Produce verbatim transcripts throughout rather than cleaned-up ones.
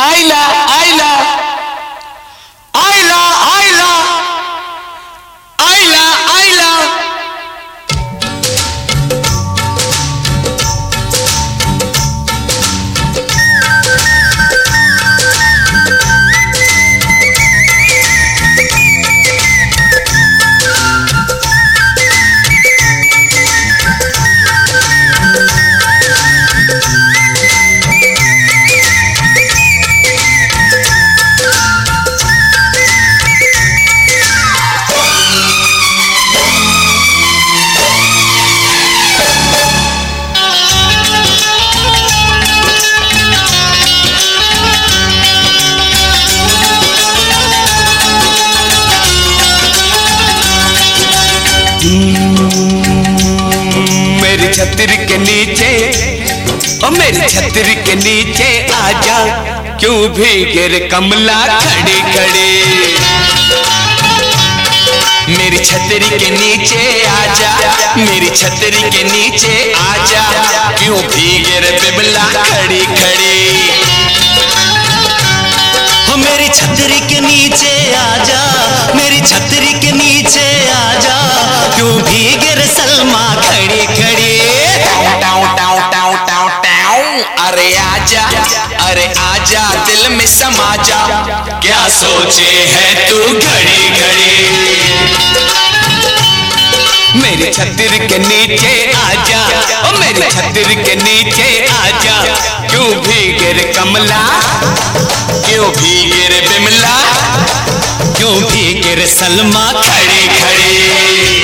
आइला आइला आइला आइला आइला आइला मेरी छतरी के नीचे ओ मेरी छतरी के नीचे आजा, क्यों भीगे रे कमला खड़ी खड़ी। मेरी छतरी के नीचे आजा, मेरी छतरी के नीचे आजा, क्यों भीगे रे बिमला खड़ी खड़ी। हो मेरी छतरी के नीचे आजा, मेरी छतरी के नीचे आजा, क्यों भीगे रे सलमा खड़ी खड़ी। टाउ टाउ टाउ टाउ टाउ, अरे आजा अरे आजा दिल में समा जा, क्या सोचे है तू घड़ी घड़ी। मेरी छतरी के नीचे आजा, ओ मेरी छतरी के नीचे आजा, क्यों भीगे रे कमला, क्यों भीगे रे बिमला, क्यों भीगे रे सलमा खड़ी खड़ी।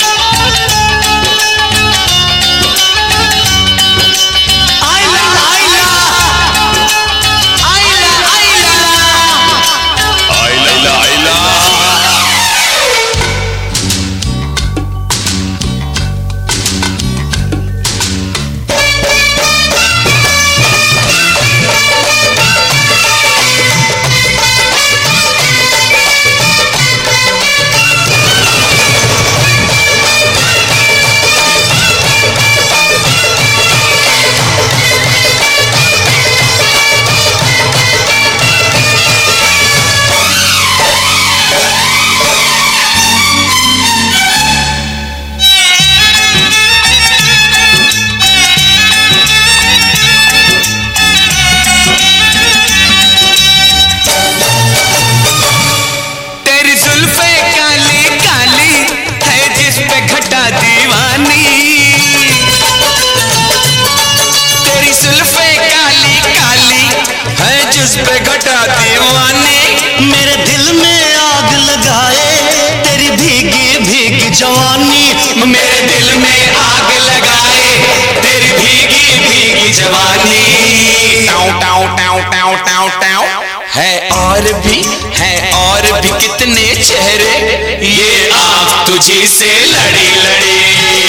पे घटा दीवानी, मेरे दिल में आग लगाए तेरी भीगी भीगी जवानी। मेरे दिल में आग लगाए तेरी भीगी भीगी जवानी। टाउ टाउ टाउ टाउ टाउ टाउ, है और भी है और भी कितने चेहरे, ये आग तुझी से लड़ी लड़ी।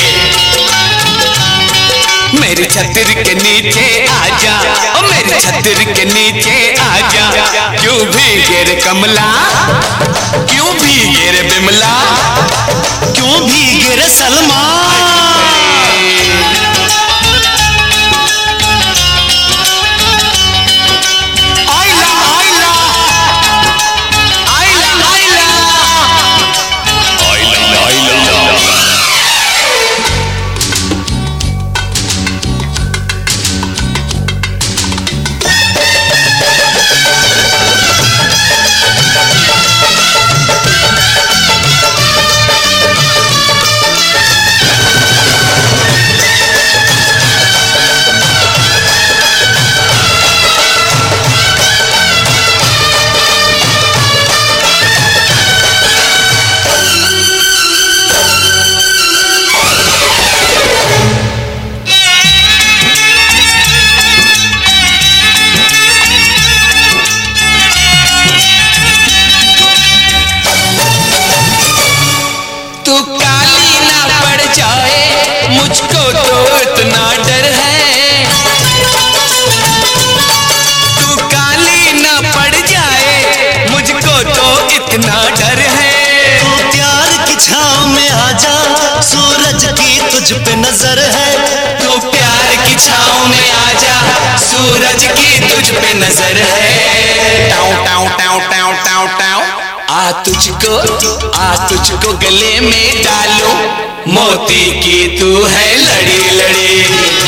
मेरी छतरी के नीचे आजा, ओ मेरी छतरी के नीचे आजा, क्यों भीगे रे कमला, क्यों भीगे रे बिमला, क्यों भीगे रे सलमा। मुझको तो इतना डर है, तू काली ना पड़ जाए, मुझको तो इतना डर है। तू प्यार की छाँव में आजा, सूरज की तुझ पे नजर है। तू प्यार की छाँव में आजा, सूरज की तुझ पे नजर है। टाउ टाउ टाउ टाउ टाउ टाउ आ तुझको आ तुझको गले में डालो, मोती की तू है लड़ी लड़ी।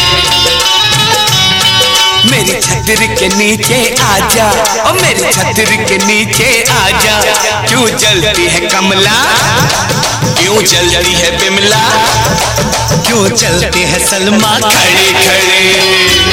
मेरी छतरी के नीचे आजा, ओ मेरी छतरी के नीचे आजा। क्यों जलती है कमला, क्यों जलती है बिमला, क्यों चलती है सलमा खड़ी खड़ी।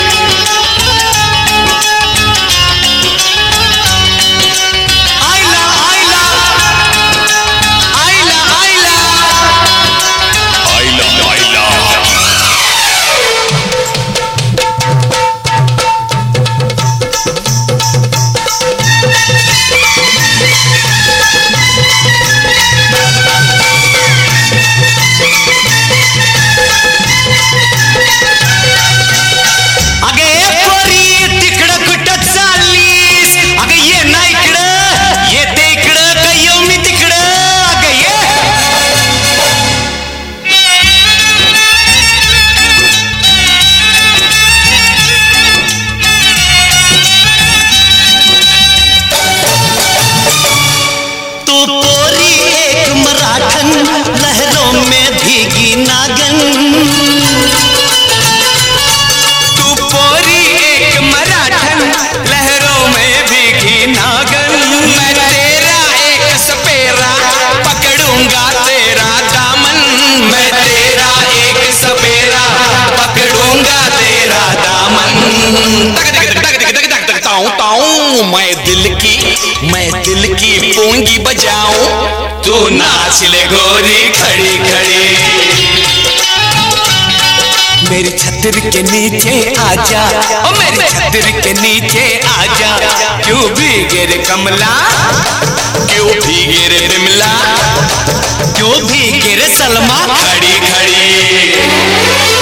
लहरों में भीगी नागन, तू पोरी एक मराठन, लहरों में भीगी नागन। मैं तेरा एक सपेरा, पकड़ूंगा तेरा दामन। मैं तेरा एक सपेरा, पकड़ूंगा तेरा दामन। तक तक तक तक तक तक तक ताऊ ताऊ। मैं दिल की मैं दिल की पूंगी बजाऊं, तू नाच ले गोरी खड़ी खड़ी। मेरी छतरी के नीचे आजा, ओ मेरी छतरी के नीचे आजा। क्यों भीगे रे कमला, क्यों भीगे रे बिमला, क्यों भीगे रे सलमा खड़ी खड़ी।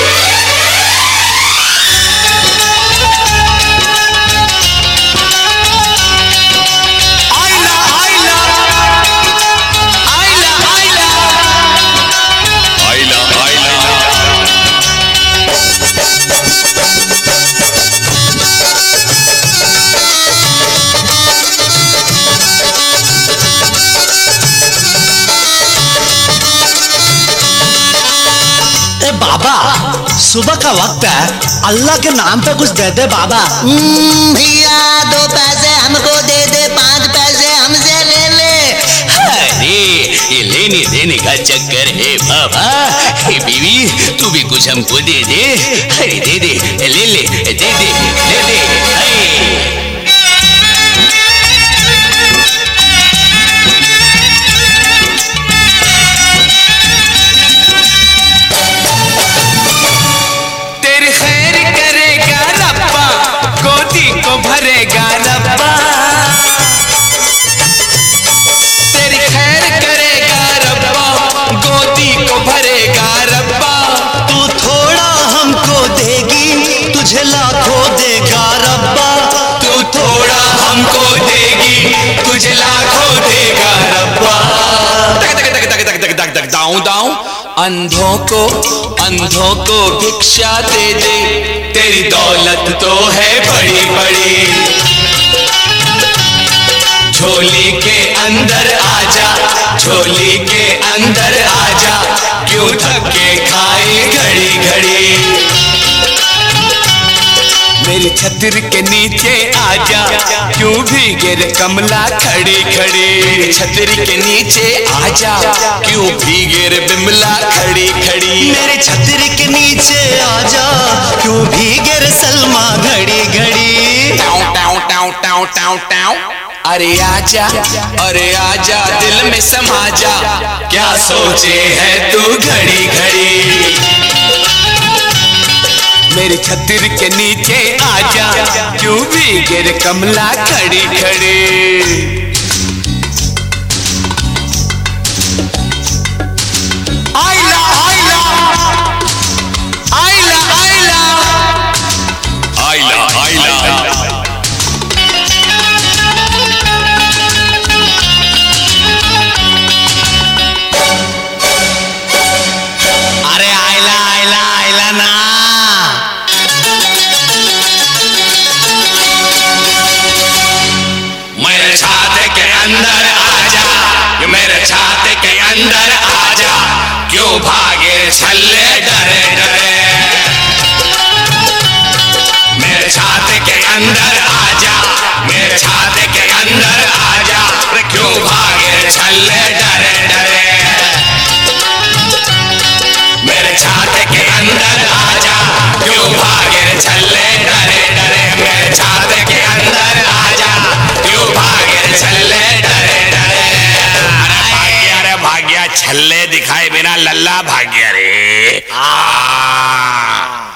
बाबा सुबह का वक्त है, अल्लाह के नाम पे कुछ दे दे बाबा। भैया दो पैसे हमको दे दे, पांच पैसे हमसे ले ले। अरे ये लेने देने का चक्कर है बाबा। हे बीवी तू भी कुछ हमको दे दे। अरे दे दे ले ले दे दे दे दे। भरेगा रब्बा, तेरी खैर करेगा रब्बा, गोदी को भरेगा रब्बा। तू थोड़ा हमको देगी, तुझे लाखों देगा रब्बा। तू थोड़ा हमको देगी, तुझे लाखों देगा रब्बा। तक तक तक तक तक तक तक दाऊं दाऊं। अंधों को अंधों को भिक्षा दे दे, तेरी दौलत तो है बड़ी बड़ी। झोली के अंदर आजा, झोली के अंदर आजा। क्यों धक्के खाए घड़ी घड़ी। मेरी छतरी के नीचे आजा, क्यों भीगे रे कमला खड़ी खड़ी। मेरी छतरी के नीचे आजा, क्यों भीगे रे बिमला खड़ी खड़ी। मेरी छतरी के नीचे आजा, क्यों भीगे रे सलमा घड़ी घड़ी। टाउ टाउ टाउ टाउ टाउ टाउ। अरे आजा अरे आजा, दिल में समा जा, क्या सोचे है तू घड़ी घड़ी। मेरी छतरी के नीचे आजा, क्यों भीगे रे कमला खड़ी खड़ी। आइला आइला आइला आइला आइला आइला। अरे आइला आइला आइला ना। अंदर आजा, मेरे छाते के अंदर आजा, क्यों भागे छल्ले डरे डरे। मेरे छाते के अंदर आजा, मेरे छाते के अंदर आजा, क्यों भागे छल्ले डरे डरे। मेरे छाते के अंदर आजा, क्यों भागे छल्ले डरे डरे। मेरे छाते के अंदर आजा, क्यों भागे छल्ले डरे डरे। अरे भाग्या रे भाग्या, छल्ले दिखाए बिना लल्ला भाग्या रे। आ